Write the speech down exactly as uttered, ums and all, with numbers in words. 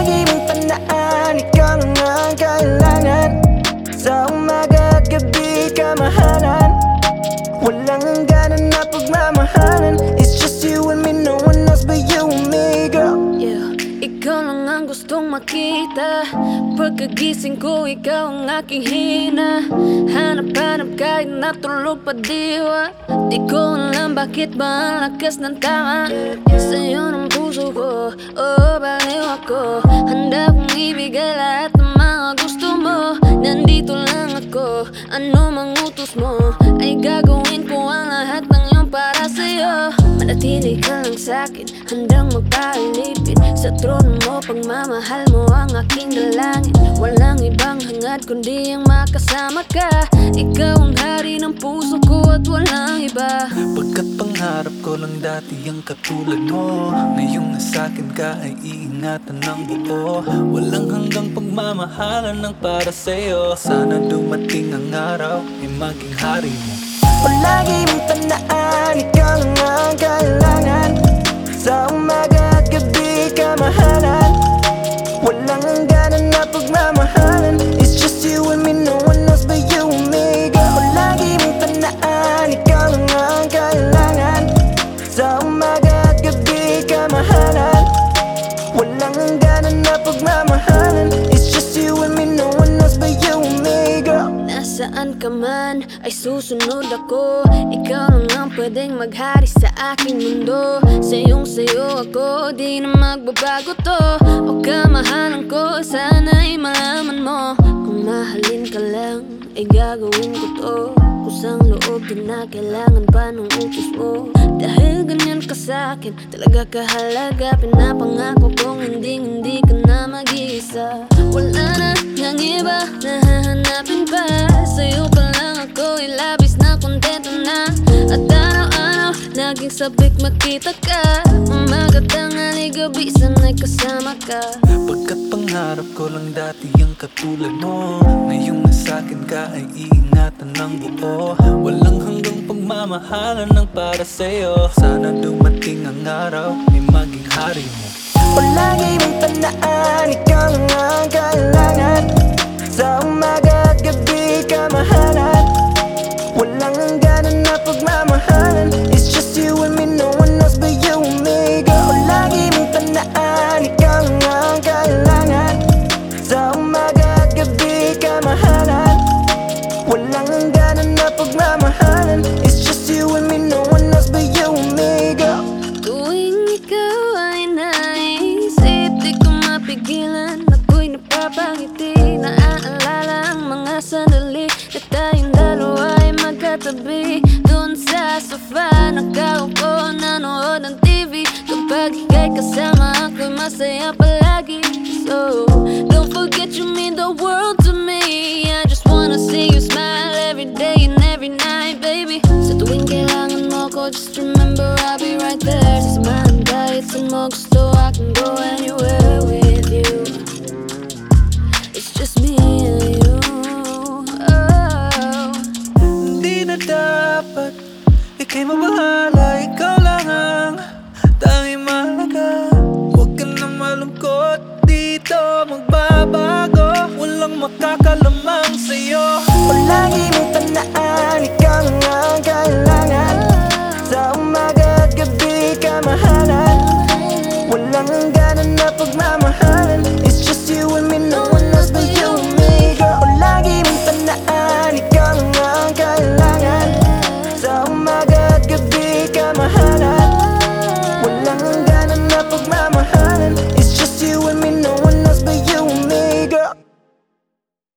lagi mong tandaan, ikaw lang ang kailangan. Sa umaga at gabi kamahalan, walang hangganan na pagmamahalan. It's just you and me, no one else but you and me, girl. Yeah, ikaw lang ang gustong makita. Pagkagising ko, ikaw ang aking hina. Hanap-hanap kahit natulog pa diwa. Di ko alam bakit ba ang lakas ng tama. Sa'yo ng puso ko, oh baliw ako. Handa kong ibigay lahat ng mga gusto mo. Nandito lang ako, ano mang utos mo ay gagawin ko ang lahat ng iyong para sa'yo. Manatili ka lang sa'kin, handang magpalipid sa trono mo, pagmamahal mo ang aking dalangin. Walang ibang hangad kundi ang makasama ka. Ikaw ang hari ng puso ko at walang iba. Pagkat pangarap ko lang dati ang katulad mo, ngayong nasa'kin ka ay iingatan ng buo. Walang hanggang pagmamahalan ng para sa'yo. Sana dumating ang araw ay maging hari mo. Palagi mong tandaan, ikaw lang ang kailangan. Sa umaga at gabi kamahalan, walang hangganan na pagmamahalan. It's just you and me, no one else but you and me, girl. Palagi mong tandaan, ikaw lang ang kailangan. Sa umaga at gabi kamahalan, walang hangganan na pagmamahalan. It's just you and me, no one else but you and me, girl. Nasaan ka man ay susunod ako. Ikaw lang ang pwedeng maghari sa aking mundo. Sayong sayo ako, di na magbabago to. O kamahalan ko, sana'y malaman mo. Kung mahalin ka lang, ay gagawin ko to. Kusang loob din na kailangan pa ng utos mo. Dahil ganyan ka sa'kin, talaga kahalaga. Pinapangako kong hindi, hindi ka na mag-iisa. Wala na ngang iba na hahanapin pa. Sa'yo pa lang ako, ilabis na kontento na. At araw-araw, naging sabik makita ka. Umaga, tanghali, gabi, sana'y kasama ka. Pagkat pangarap ko lang dati ang katulad mo, ngayong nasa'kin ka ay iingatan ng buo. Walang hanggang pagmamahalan ng para sa'yo. Sana dumating ang araw ay maging hari mo. Palagi mong tandaan, ikaw lang ang kailangan. Sa umaga at gabi kamahalan, walang hangganan na pagmamahalan. It's just you and me, no one else but you and me, girl. Palagi mong tandaan, ikaw lang ang kailangan. Sa umaga at gabi kamahalan, walang hangganan na pagmamahalan. It's just you and me, no one else but you and me, girl. Tuwing ikaw ay naisip, di ko mapigilan. Ako'y napapangiti, naaalala ang mga sandali na tayong dalawa ay magkatabi. Doon sa sofa, nakaupo, nanood ng T V. Kapag ika'y kasama, ako'y masaya palagi. So, don't forget you mean the world to me. I just wanna see you smile every day and every night, baby. Sa tuwing kailangan mo ko, just remember I'll be right there. Sasamahan kahit saan mo gusto, I can go anywhere with you. It's just me and you. Oh. Hindi na dapat ika'y mabahala, ikaw lang ang tanging mahalaga. Huwag ka na malungkot, dito magbabago. Walang makakalo